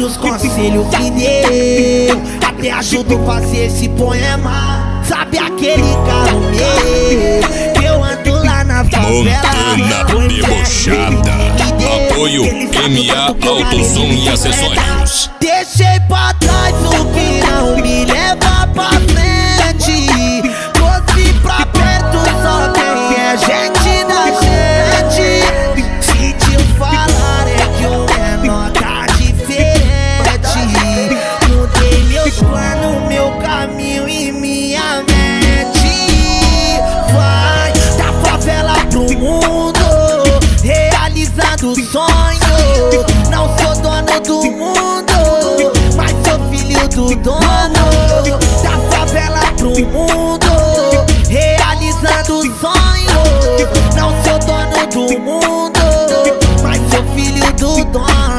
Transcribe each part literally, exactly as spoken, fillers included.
vários conselhos me deu, até ajudou a fazer esse poema. Sabe aquele carro meu que eu ando lá na favela? Montana Debochada. Apoio M A Autosom e Acessórios. Deixei pra trás o que não me leva pra frente. Trouxe pra perto só quem é gente da gente. Se te falar é que o menor tá diferente. Mudei meus planos, meu caminho e minha mente. Vai da favela pro mundo, realizando sonho. Não sou dono do mundo, mas sou filho do dono. Da favela pro mundo, realizando sonho. Não sou dono do mundo, mas sou filho do dono.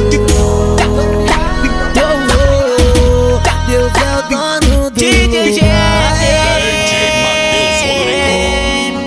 Deus é o dono do D J Matheus Rodrigo.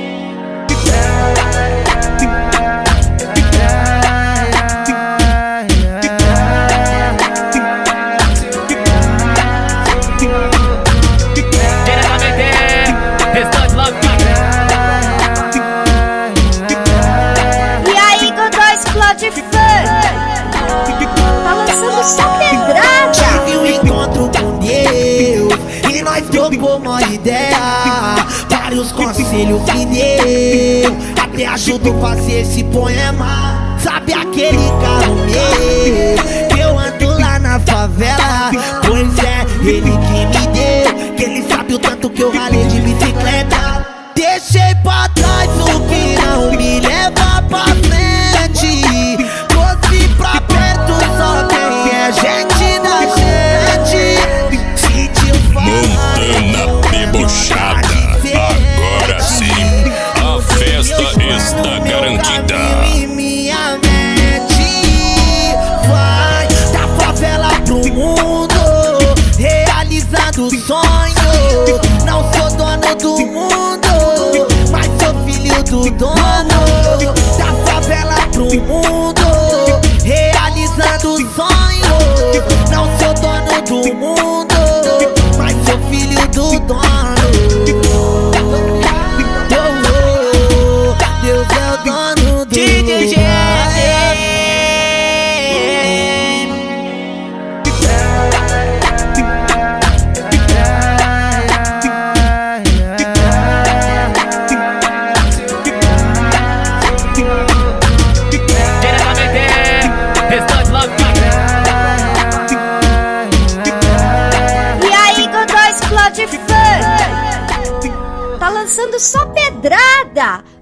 E aí, Godó explode funk. Tá lançando só pedrada. Tive um encontro com Deus e nós trocou uma ideia. Vários conselhos me deu, até ajudou a fazer esse poema. Sabe aquele carro meu que eu ando lá na favela? Pois é, ele que me deu, que ele sabe o tanto que eu ralei de bicicleta. Deixei pra trás o que não me leva pra frente. Trouxe pra perto só quem é gente da gente. Se te falar Montana Debochada. Agora sim, a festa está garantida. E minha mente vai da favela pro mundo, realizando sonho. Não sou dono do mundo, mas sou filho do dono. Da favela pro mundo, realizando sonho. Não sou dono do mundo, mas sou filho do dono. Deus é o dono do D J. E aí, Godó explode funk. Tá lançando só pedrada.